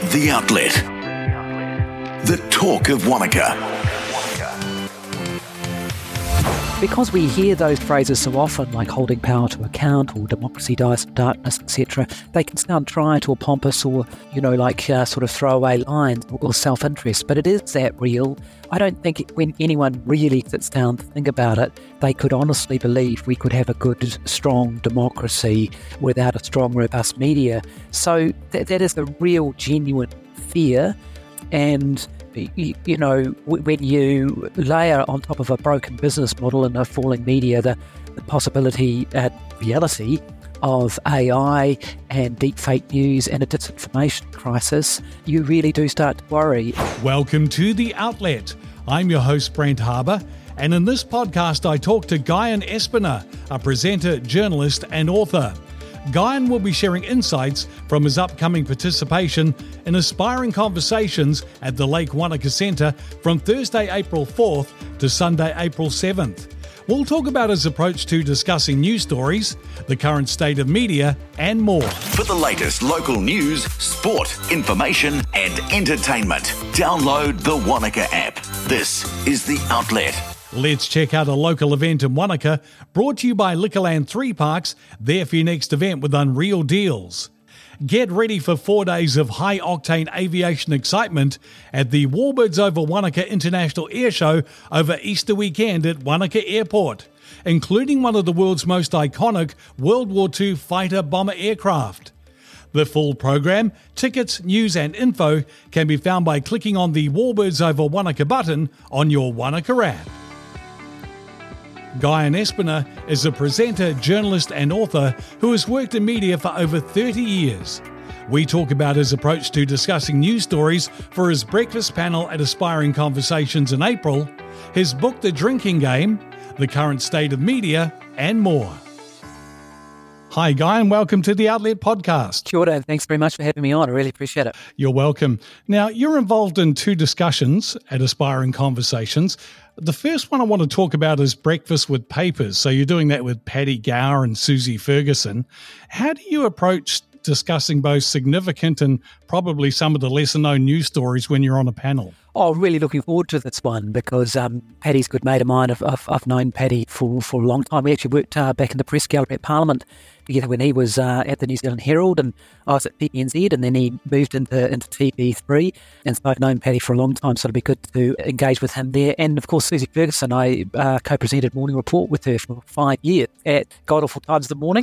The Outlet. The talk of Wanaka. Because we hear those phrases so often, like holding power to account or democracy dies in darkness, etc., they can sound trite or pompous or, sort of throwaway lines or self-interest. But it is that real. I don't think when anyone really sits down to think about it, they could honestly believe we could have a good, strong democracy without a strong, robust media. So that is a real, genuine fear. And when you layer on top of a broken business model and a falling media, the possibility and reality of AI and deep fake news and a disinformation crisis, you really do start to worry. Welcome to The Outlet. I'm your host, Brent Harbour, and in this podcast I talk to Guyon Espiner, a presenter, journalist and author. Guyon will be sharing insights from his upcoming participation in Aspiring Conversations at the Lake Wanaka Centre from Thursday, April 4th to Sunday, April 7th. We'll talk about his approach to discussing news stories, the current state of media, and more. For the latest local news, sport, information, and entertainment, download the Wanaka app. This is The Outlet. Let's check out a local event in Wanaka, brought to you by Liquorland 3 Parks, there for your next event with unreal deals. Get ready for 4 days of high-octane aviation excitement at the Warbirds over Wanaka International Air Show over Easter weekend at Wanaka Airport, including one of the world's most iconic World War II fighter-bomber aircraft. The full program, tickets, news and info can be found by clicking on the Warbirds over Wanaka button on your Wanaka app. Guyon Espiner is a presenter, journalist and author who has worked in media for over 30 years. We talk about his approach to discussing news stories for his breakfast panel at Aspiring Conversations in April, his book The Drinking Game, the current state of media, and more. Hi, Guyon. Welcome to the Outlet Podcast. Kia ora, thanks very much for having me on. I really appreciate it. You're welcome. Now, you're involved in 2 discussions at Aspiring Conversations. The first one I want to talk about is Breakfast with Papers. So you're doing that with Paddy Gower and Susie Ferguson. How do you approach discussing both significant and probably some of the lesser-known news stories when you're on a panel? Oh, really looking forward to this one because Paddy's a good mate of mine. I've known Paddy for a long time. We actually worked back in the press gallery at Parliament together when he was at the New Zealand Herald, and I was at PNZ, and then he moved into TV3, and so I've known Paddy for a long time, so it'll be good to engage with him there. And of course, Susie Ferguson, I co-presented Morning Report with her for 5 years at God Awful Times of the Morning,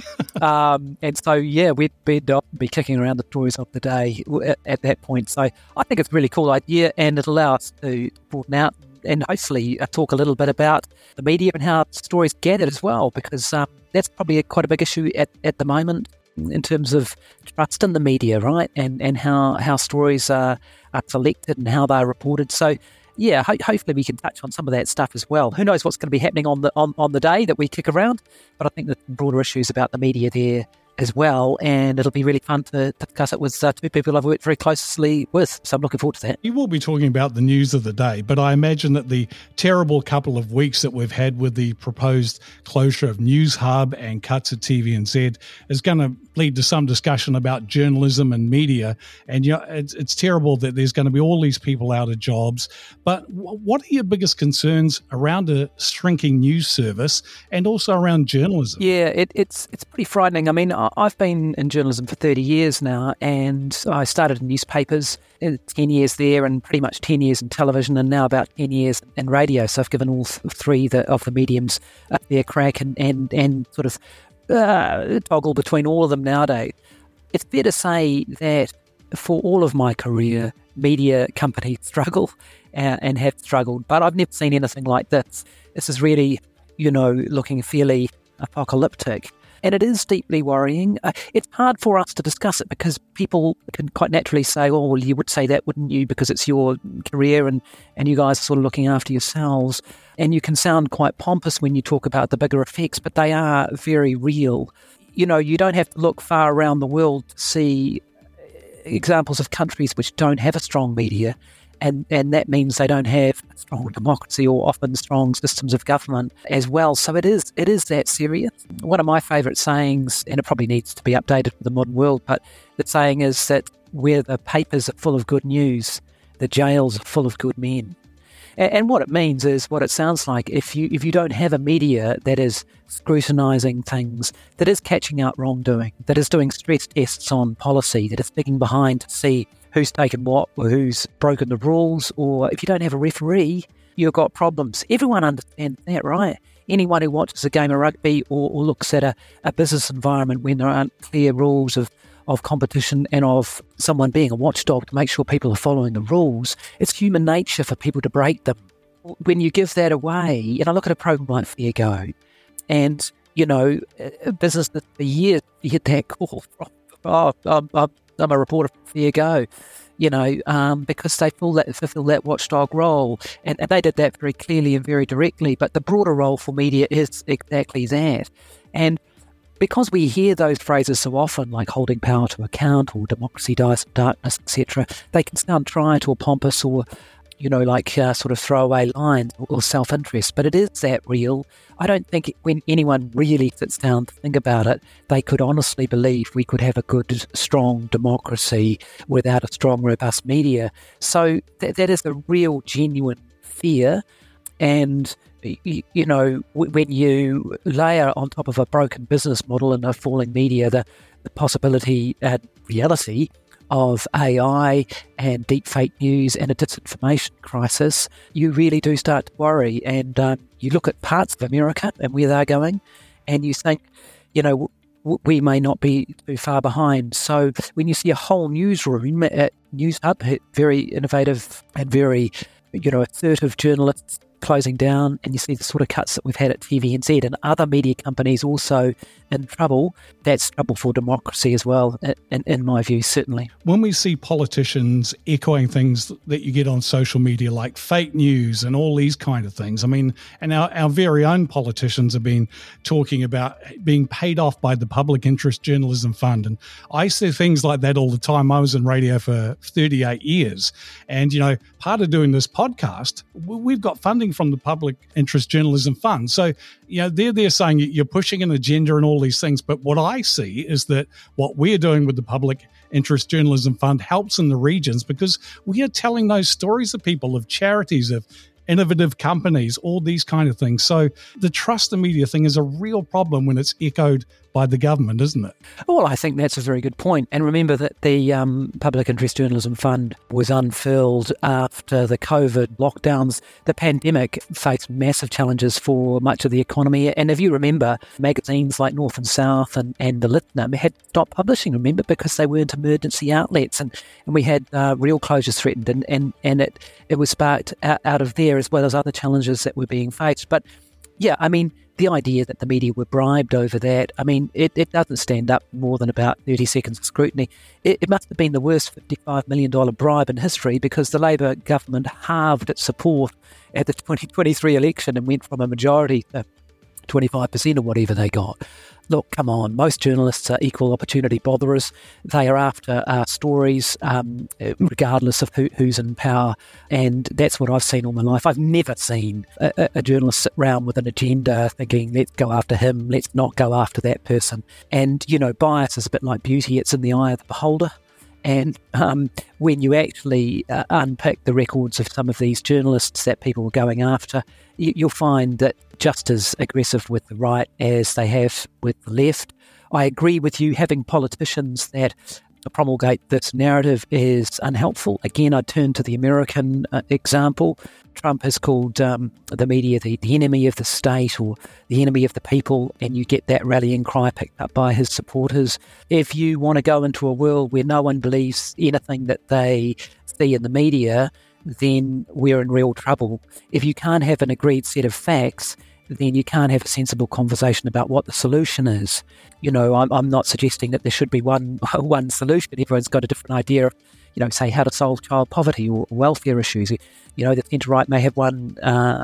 and so yeah, we'd be kicking around the stories of the day at that point. So I think it's a really cool idea, and it'll allow us to broaden out and hopefully talk a little bit about the media and how stories get it as well, because that's probably quite a big issue at the moment in terms of trust in the media, right? And how stories are selected and how they're reported. So yeah, hopefully we can touch on some of that stuff as well. Who knows what's going to be happening on the day that we kick around, but I think there's broader issues about the media there as well, and it'll be really fun to discuss it with 2 people I've worked very closely with, so I'm looking forward to that. You will be talking about the news of the day, but I imagine that the terrible couple of weeks that we've had with the proposed closure of News Hub and cuts at TVNZ is going to lead to some discussion about journalism and media, and it's terrible that there's going to be all these people out of jobs, but what are your biggest concerns around a shrinking news service and also around journalism? Yeah, it's pretty frightening. I mean, I've been in journalism for 30 years now, and I started in newspapers, 10 years there, and pretty much 10 years in television, and now about 10 years in radio. So I've given all 3 of the mediums their crack and sort of toggle between all of them nowadays. It's fair to say that for all of my career, media companies struggle and have struggled, but I've never seen anything like this. This is really, looking fairly apocalyptic. And it is deeply worrying. It's hard for us to discuss it because people can quite naturally say, oh, well, you would say that, wouldn't you, because it's your career and you guys are sort of looking after yourselves. And you can sound quite pompous when you talk about the bigger effects, but they are very real. You don't have to look far around the world to see examples of countries which don't have a strong media. And that means they don't have a strong democracy or often strong systems of government as well. So it is that serious. One of my favourite sayings, and it probably needs to be updated for the modern world, but the saying is that where the papers are full of good news, the jails are full of good men. And what it means is what it sounds like. If you don't have a media that is scrutinising things, that is catching out wrongdoing, that is doing stress tests on policy, that is digging behind to see who's taken what or who's broken the rules, or if you don't have a referee, you've got problems. Everyone understands that, right? Anyone who watches a game of rugby or looks at a business environment when there aren't clear rules of competition and of someone being a watchdog to make sure people are following the rules, it's human nature for people to break them. When you give that away, and I look at a program like Fair Go, and, a business that for years you get that call from, I'm a reporter for Fair Go, because they fulfill that watchdog role. And they did that very clearly and very directly. But the broader role for media is exactly that. And because we hear those phrases so often, like holding power to account or democracy dies in darkness, etc., they can sound trite or pompous or, sort of throwaway lines or self-interest. But it is that real. I don't think when anyone really sits down to think about it, they could honestly believe we could have a good, strong democracy without a strong, robust media. So that is a real, genuine fear. And when you layer on top of a broken business model and a falling media, the possibility and reality of AI and deep fake news and a disinformation crisis, you really do start to worry. And you look at parts of America and where they're going, and you think, we may not be too far behind. So when you see a whole newsroom at NewsHub, very innovative and very, assertive journalists closing down, and you see the sort of cuts that we've had at TVNZ and other media companies also in trouble, that's trouble for democracy as well, in my view, certainly. When we see politicians echoing things that you get on social media like fake news and all these kind of things, and our very own politicians have been talking about being paid off by the Public Interest Journalism Fund, and I see things like that all the time. I was in radio for 38 years, and, part of doing this podcast, we've got funding from the Public Interest Journalism Fund. So, they're saying you're pushing an agenda and all these things. But what I see is that what we're doing with the Public Interest Journalism Fund helps in the regions, because we are telling those stories of people, of charities, of innovative companies, all these kind of things. So the trust the media thing is a real problem when it's echoed by the government, isn't it? Well, I think that's a very good point. And remember that the Public Interest Journalism Fund was unfurled after the COVID lockdowns. The pandemic faced massive challenges for much of the economy. And if you remember, magazines like North and South and the Litnum had stopped publishing, remember, because they weren't emergency outlets. And we had real closures threatened. And it was sparked out of there, as well as other challenges that were being faced. But yeah, the idea that the media were bribed over that, it doesn't stand up more than about 30 seconds of scrutiny. It must have been the worst $55 million bribe in history, because the Labor government halved its support at the 2023 election and went from a majority to 25% or whatever they got. Look, come on, most journalists are equal opportunity botherers. They are after stories, regardless of who's in power. And that's what I've seen all my life. I've never seen a journalist sit around with an agenda thinking, let's go after him, let's not go after that person. And, bias is a bit like beauty. It's in the eye of the beholder. And when you actually unpick the records of some of these journalists that people were going after, you'll find that just as aggressive with the right as they have with the left. I agree with you, having politicians that promulgate this narrative is unhelpful. Again, I turn to the American example. Trump has called the media the enemy of the state or the enemy of the people, and you get that rallying cry picked up by his supporters. If you want to go into a world where no one believes anything that they see in the media, then we're in real trouble. If you can't have an agreed set of facts, then you can't have a sensible conversation about what the solution is. I'm not suggesting that there should be one solution. Everyone's got a different idea of, say, how to solve child poverty or welfare issues. The centre-right may have one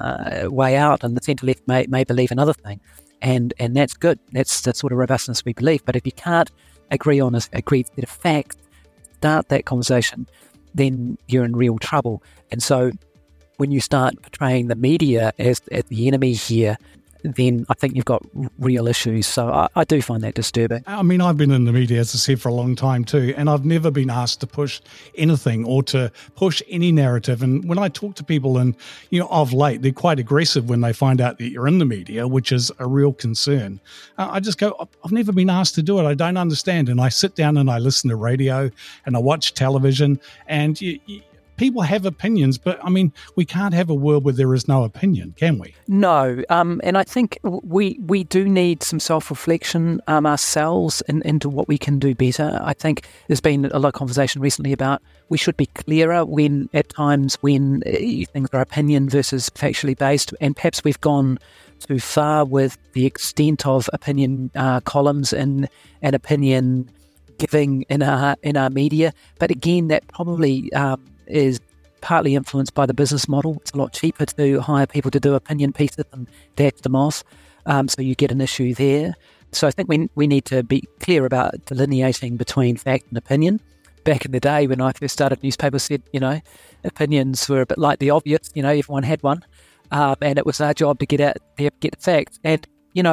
way out, and the centre-left may believe another thing. And that's good. That's the sort of robustness we believe. But if you can't agree on an agreed set of facts, start that conversation, then you're in real trouble. And so when you start portraying the media as the enemy here, then I think you've got real issues. So I do find that disturbing. I mean, I've been in the media, as I said, for a long time too, and I've never been asked to push anything or to push any narrative. And when I talk to people, and of late, they're quite aggressive when they find out that you're in the media, which is a real concern. I just go, I've never been asked to do it. I don't understand. And I sit down and I listen to radio and I watch television, and people have opinions, but I mean, we can't have a world where there is no opinion, can we? No, and I think we do need some self-reflection ourselves into what we can do better. I think there's been a lot of conversation recently about we should be clearer at times when things are opinion versus factually based, and perhaps we've gone too far with the extent of opinion columns and opinion giving in our media. But again, that probably is partly influenced by the business model. It's a lot cheaper to hire people to do opinion pieces and dash them off, so you get an issue there. So I think we need to be clear about delineating between fact and opinion. Back in the day when I first started newspapers, said, opinions were a bit like the obvious, everyone had one, and it was our job to get the facts. And,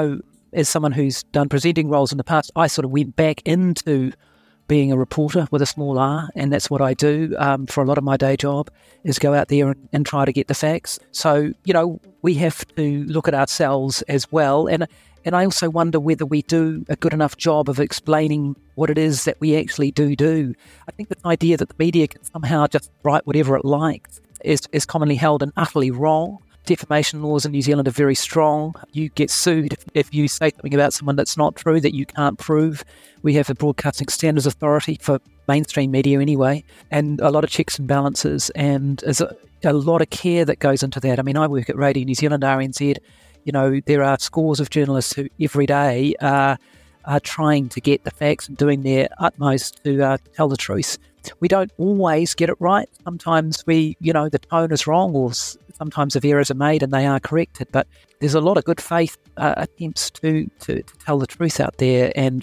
as someone who's done presenting roles in the past, I sort of went back into being a reporter with a small R, and that's what I do for a lot of my day job, is go out there and try to get the facts. So, we have to look at ourselves as well, and I also wonder whether we do a good enough job of explaining what it is that we actually do. I think the idea that the media can somehow just write whatever it likes is commonly held and utterly wrong. Defamation laws in New Zealand are very strong. You get sued if you say something about someone that's not true, that you can't prove. We have a Broadcasting Standards Authority for mainstream media anyway, and a lot of checks and balances, and there's a lot of care that goes into that. I mean, I work at Radio New Zealand, RNZ. There are scores of journalists who every day are trying to get the facts and doing their utmost to tell the truth. We don't always get it right. Sometimes the tone is wrong, or sometimes if errors are made and they are corrected. But there's a lot of good faith attempts to tell the truth out there. And,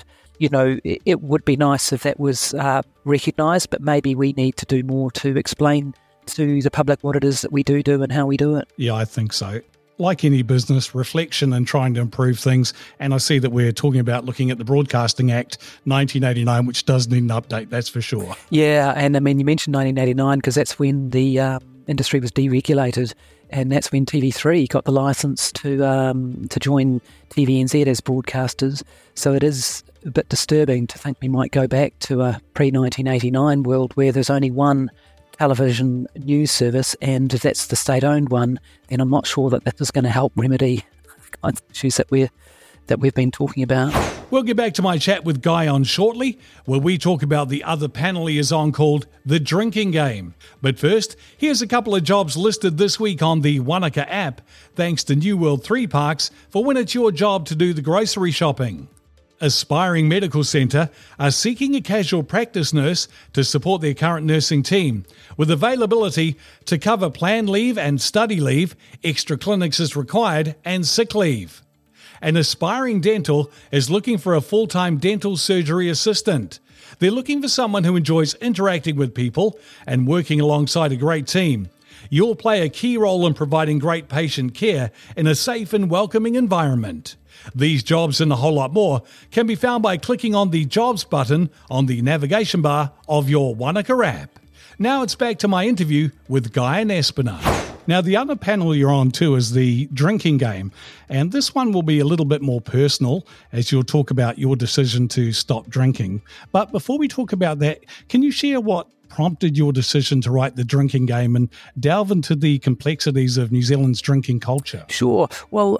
it would be nice if that was recognised, but maybe we need to do more to explain to the public what it is that we do and how we do it. Yeah, I think so. Like any business, reflection and trying to improve things. And I see that we're talking about looking at the Broadcasting Act 1989, which does need an update, that's for sure. Yeah, and I mean, you mentioned 1989 because that's when the industry was deregulated, and that's when TV3 got the licence to join TVNZ as broadcasters. So it is a bit disturbing to think we might go back to a pre-1989 world where there's only one television news service, and if that's the state-owned one, then I'm not sure that is going to help remedy the kinds of issues that we've been talking about. We'll get back to my chat with Guy on shortly, where we talk about the other panel he is on called The Drinking Game. But first, here's a couple of jobs listed this week on the Wanaka app, thanks to New World 3 Parks, for when it's your job to do the grocery shopping. Aspiring Medical Centre are seeking a casual practice nurse to support their current nursing team, with availability to cover planned leave and study leave, extra clinics as required, and sick leave. And Aspiring Dental is looking for a full-time dental surgery assistant. They're looking for someone who enjoys interacting with people and working alongside a great team. You'll play a key role in providing great patient care in a safe and welcoming environment. These jobs and a whole lot more can be found by clicking on the Jobs button on the navigation bar of your Wanaka app. Now it's back to my interview with Guy and Espina. Now, the other panel you're on too is the Drinking Game, and this one will be a little bit more personal as you'll talk about your decision to stop drinking. But before we talk about that, can you share what prompted your decision to write The Drinking Game and delve into the complexities of New Zealand's drinking culture? Sure. Well,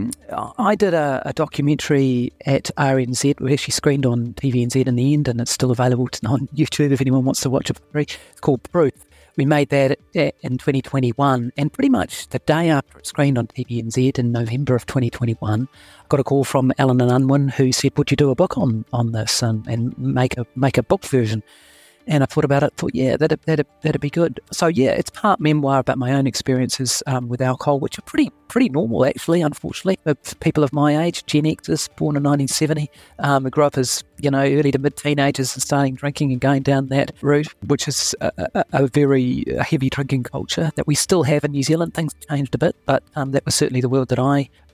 I did a documentary at RNZ. We actually screened on TVNZ in the end, and it's still available on YouTube if anyone wants to watch it for free. It's called Proof. We made that in 2021, and pretty much the day after it screened on TVNZ in November of 2021, I got a call from Alan and Unwin, who said, would you do a book on this and make a book version? And I thought about it, thought, that'd be good. So, it's part memoir about my own experiences with alcohol, which are pretty normal, actually, unfortunately, for people of my age, Gen Xers, born in 1970. I grew up as, early to mid-teenagers and starting drinking and going down that route, which is a very heavy drinking culture that we still have in New Zealand. Things changed a bit, but that was certainly the world that I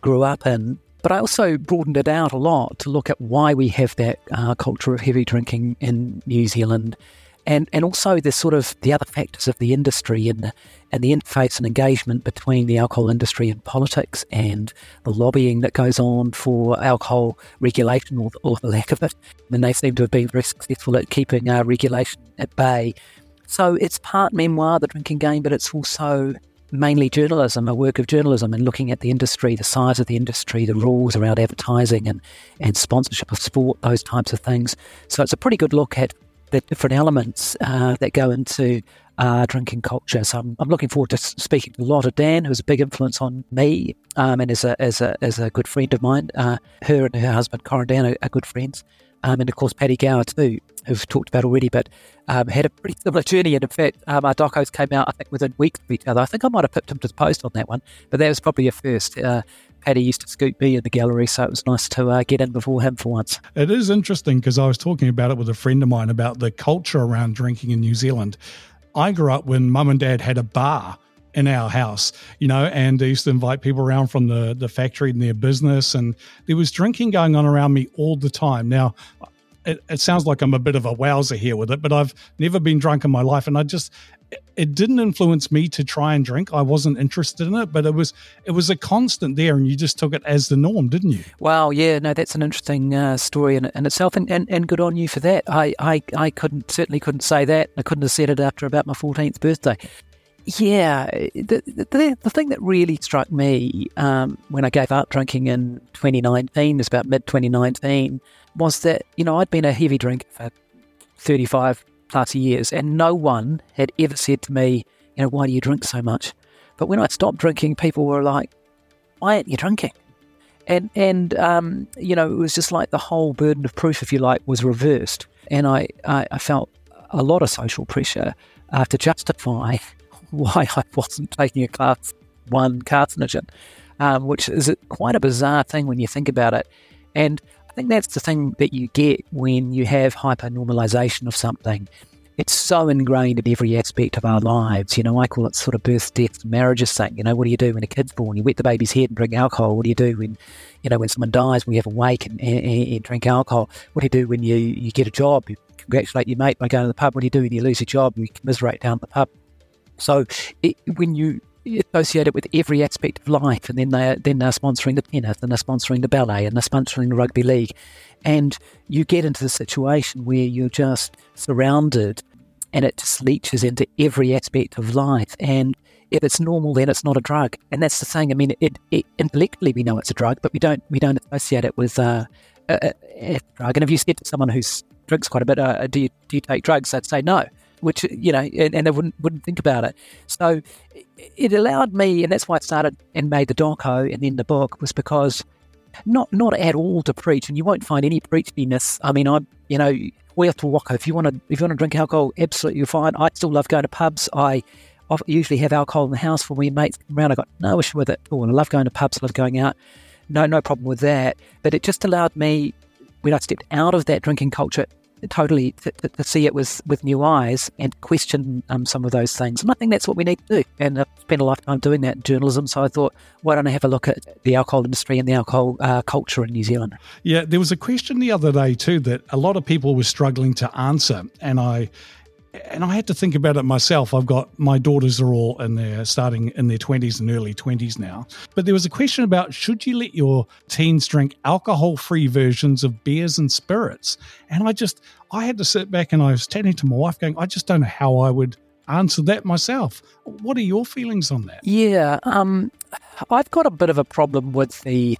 grew up in. But I also broadened it out a lot to look at why we have that culture of heavy drinking in New Zealand, and also the other factors of the industry and the interface and engagement between the alcohol industry and politics, and the lobbying that goes on for alcohol regulation or the lack of it. And they seem to have been very successful at keeping regulation at bay. So it's part memoir, The Drinking Game, but it's also mainly journalism, a work of journalism, and looking at the industry, the size of the industry, the rules around advertising and sponsorship of sport, those types of things. So it's a pretty good look at the different elements that go into drinking culture. So I'm looking forward to speaking to Lotta Dan, who's a big influence on me, and is a good friend of mine. Her and her husband, Corin Dan, are good friends. And of course, Paddy Gower too, who've talked about already, but had a pretty similar journey. And in fact, our docos came out, I think, within weeks of each other. I think I might have pipped him to the post on that one, but that was probably a first. Paddy used to scoop me in the gallery, so it was nice to get in before him for once. It is interesting because I was talking about it with a friend of mine about the culture around drinking in New Zealand. I grew up when Mum and Dad had a bar in our house, and they used to invite people around from the factory and their business, and there was drinking going on around me all the time. Now, it sounds like I'm a bit of a wowzer here with it, but I've never been drunk in my life, and it didn't influence me to try and drink. I wasn't interested in it, but it was a constant there, and you just took it as the norm, didn't you? Wow, yeah, no, that's an interesting story in itself, and good on you for that. I certainly couldn't say that. I couldn't have said it after about my 14th birthday. Yeah, the thing that really struck me when I gave up drinking in 2019, it was about mid-2019, was that, I'd been a heavy drinker for 35 plus years, and no one had ever said to me, why do you drink so much? But when I stopped drinking, people were like, why aren't you drinking? And it was just like the whole burden of proof, if you like, was reversed. And I felt a lot of social pressure to justify why I wasn't taking a class 1 carcinogen, which is quite a bizarre thing when you think about it. And I think that's the thing that you get when you have hyper-normalization of something. It's so ingrained in every aspect of our lives. I call it sort of birth, death, and marriages thing. What do you do when a kid's born? You wet the baby's head and drink alcohol. What do you do when, when someone dies, when you have a wake and drink alcohol? What do you do when you get a job? You congratulate your mate by going to the pub. What do you do when you lose a job? You commiserate down at the pub. So when you associate it with every aspect of life, and then they're sponsoring the tennis, and they're sponsoring the ballet, and they're sponsoring the rugby league, and you get into the situation where you're just surrounded, and it just leaches into every aspect of life. And if it's normal, then it's not a drug. And that's the thing. I mean, it intellectually we know it's a drug, but we don't associate it with a drug. And if you said to someone who drinks quite a bit, do you take drugs? They'd say no. Which, and they wouldn't think about it. So it allowed me, and that's why I started and made the doco and then the book, was because not at all to preach, and you won't find any preachiness. I mean, we have to walk. If you want to drink alcohol, absolutely fine. I still love going to pubs. I usually have alcohol in the house for when mates come around. I got no issue with it at all. I love going to pubs. I love going out. No problem with that. But it just allowed me, when I stepped out of that drinking culture, totally to see it with new eyes and question some of those things. And I think that's what we need to do. And I've spent a lifetime doing that in journalism, so I thought, why don't I have a look at the alcohol industry and the alcohol culture in New Zealand? Yeah, there was a question the other day too that a lot of people were struggling to answer, and I had to think about it myself. I've got, my daughters are all starting in their 20s and early 20s now. But there was a question about, should you let your teens drink alcohol-free versions of beers and spirits? And I had to sit back, and I was chatting to my wife going, I just don't know how I would answer that myself. What are your feelings on that? Yeah, I've got a bit of a problem with the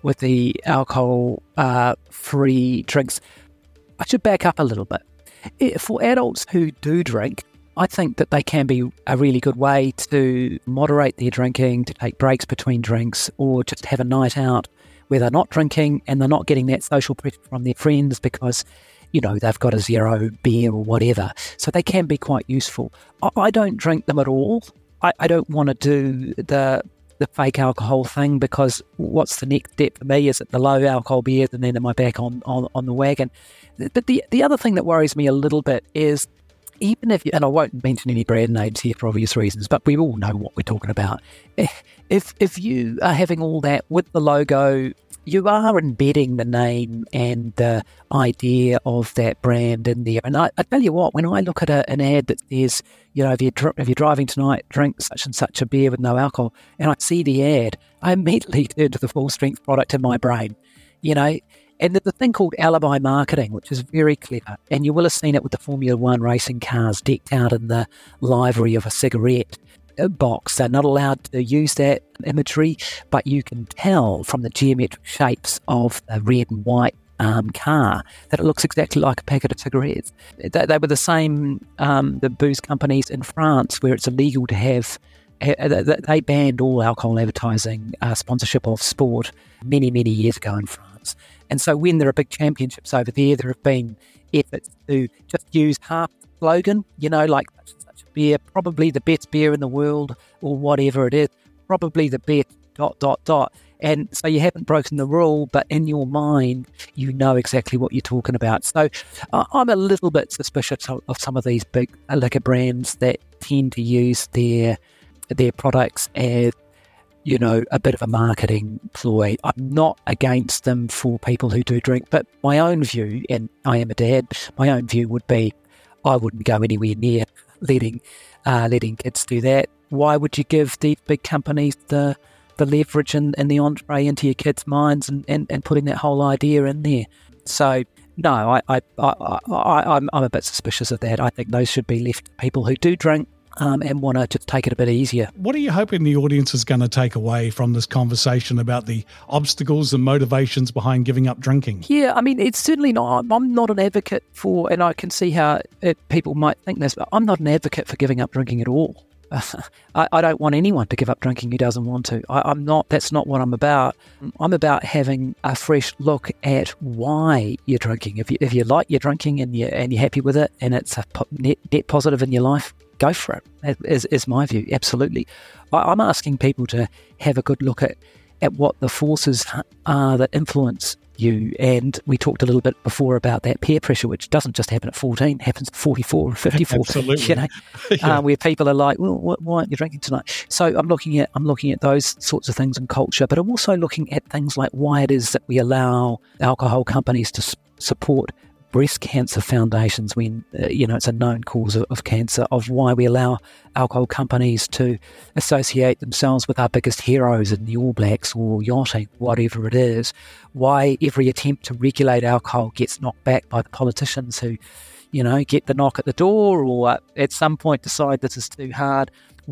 alcohol-free drinks. I should back up a little bit. For adults who do drink, I think that they can be a really good way to moderate their drinking, to take breaks between drinks, or just have a night out where they're not drinking and they're not getting that social pressure from their friends because, they've got a zero beer or whatever. So they can be quite useful. I don't drink them at all. I don't want to do the fake alcohol thing, because what's the next step for me? Is it the low alcohol beers, and then am I back on the wagon? But the other thing that worries me a little bit is even if you, and I won't mention any brand names here for obvious reasons, but we all know what we're talking about. If you are having all that with the logo, you are embedding the name and the idea of that brand in there. And I tell you what, when I look at an ad that says, if you're driving tonight, drink such and such a beer with no alcohol, and I see the ad, I immediately turn to the full strength product in my brain, And there's a thing called alibi marketing, which is very clever. And you will have seen it with the Formula One racing cars decked out in the livery of a cigarette box. They're not allowed to use that imagery, but you can tell from the geometric shapes of the red and white car that it looks exactly like a packet of cigarettes. They were the same, the booze companies in France, where it's illegal to have, they banned all alcohol advertising sponsorship of sport many, many years ago in France. And so when there are big championships over there have been efforts to just use half the slogan, like such a beer, probably the best beer in the world, or whatever it is, probably the best ... And so you haven't broken the rule, but in your mind, you know exactly what you're talking about. So I'm a little bit suspicious of some of these big liquor brands that tend to use their products as, a bit of a marketing ploy. I'm not against them for people who do drink, but my own view, and I am a dad, my own view would be I wouldn't go anywhere near letting kids do that. Why would you give these big companies the leverage and the entree into your kids' minds and putting that whole idea in there? So no, I'm a bit suspicious of that. I think those should be left to people who do drink and want to just take it a bit easier. What are you hoping the audience is going to take away from this conversation about the obstacles and motivations behind giving up drinking? Yeah, it's certainly not. I'm not an advocate for, and I can see how people might think this, but I'm not an advocate for giving up drinking at all. I don't want anyone to give up drinking who doesn't want to. I'm not. That's not what I'm about. I'm about having a fresh look at why you're drinking. If you like your drinking and you're happy with it, and it's a net positive in your life, go for it. Is my view. Absolutely. I'm asking people to have a good look at what the forces are that influence you. And we talked a little bit before about that peer pressure, which doesn't just happen at 14, happens at 44 or 54. Absolutely. Where people are like, well, why aren't you drinking tonight? So I'm looking at those sorts of things in culture, but I'm also looking at things like why it is that we allow alcohol companies to support breast cancer foundations when, it's a known cause of cancer, of why we allow alcohol companies to associate themselves with our biggest heroes in the All Blacks or yachting, whatever it is, why every attempt to regulate alcohol gets knocked back by the politicians who, get the knock at the door or at some point decide this is too hard,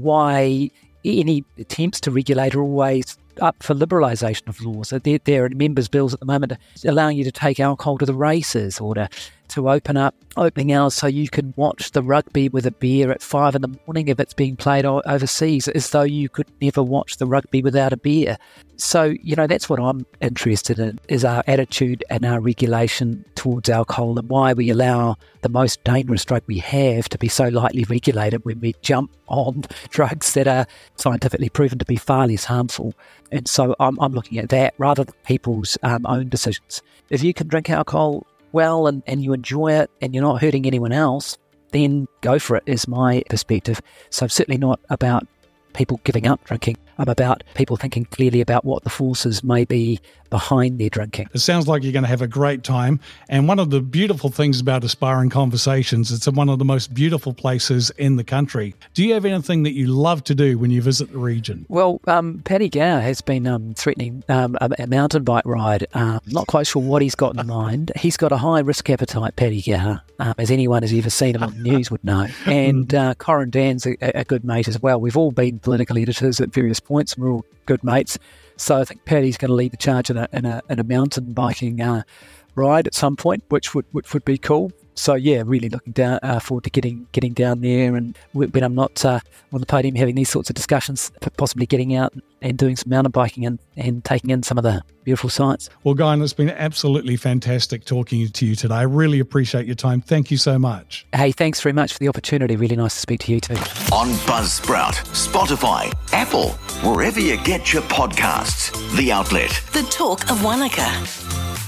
why any attempts to regulate are always up for liberalisation of laws. So there are members' bills at the moment allowing you to take alcohol to the races or to open up opening hours so you can watch the rugby with a beer at 5 a.m. if it's being played overseas, as though you could never watch the rugby without a beer. So, that's what I'm interested in, is our attitude and our regulation towards alcohol and why we allow the most dangerous drug we have to be so lightly regulated when we jump on drugs that are scientifically proven to be far less harmful. And so I'm looking at that rather than people's own decisions. If you can drink alcohol well and you enjoy it and you're not hurting anyone else, then go for it, is my perspective. So I'm certainly not about people giving up drinking. I'm about people thinking clearly about what the forces may be behind their drinking. It sounds like you're going to have a great time. And one of the beautiful things about Aspiring Conversations, it's one of the most beautiful places in the country. Do you have anything that you love to do when you visit the region? Well, Paddy Gower has been threatening a mountain bike ride. Not quite sure what he's got in mind. He's got a high risk appetite, Paddy Gower, as anyone who's ever seen him on the news would know. And Corin Dan's a good mate as well. We've all been political editors at various points, and we're all good mates. So I think Paddy's going to lead the charge in a mountain biking ride at some point, which would be cool. So yeah, really looking forward to getting down there, and when I'm not on the podium having these sorts of discussions, possibly getting out and doing some mountain biking and taking in some of the beautiful sights. Well, Guy, it's been absolutely fantastic talking to you today. I really appreciate your time. Thank you so much. Hey, thanks very much for the opportunity. Really nice to speak to you too. On Buzzsprout, Spotify, Apple, wherever you get your podcasts. The Outlet. The Talk of Wanaka.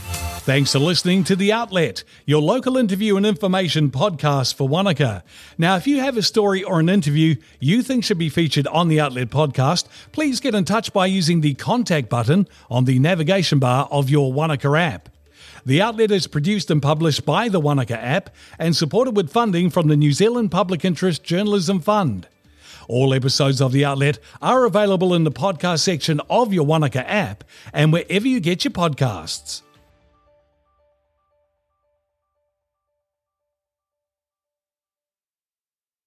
Thanks for listening to The Outlet, your local interview and information podcast for Wanaka. Now, if you have a story or an interview you think should be featured on The Outlet podcast, please get in touch by using the contact button on the navigation bar of your Wanaka app. The Outlet is produced and published by the Wanaka app and supported with funding from the New Zealand Public Interest Journalism Fund. All episodes of The Outlet are available in the podcast section of your Wanaka app and wherever you get your podcasts.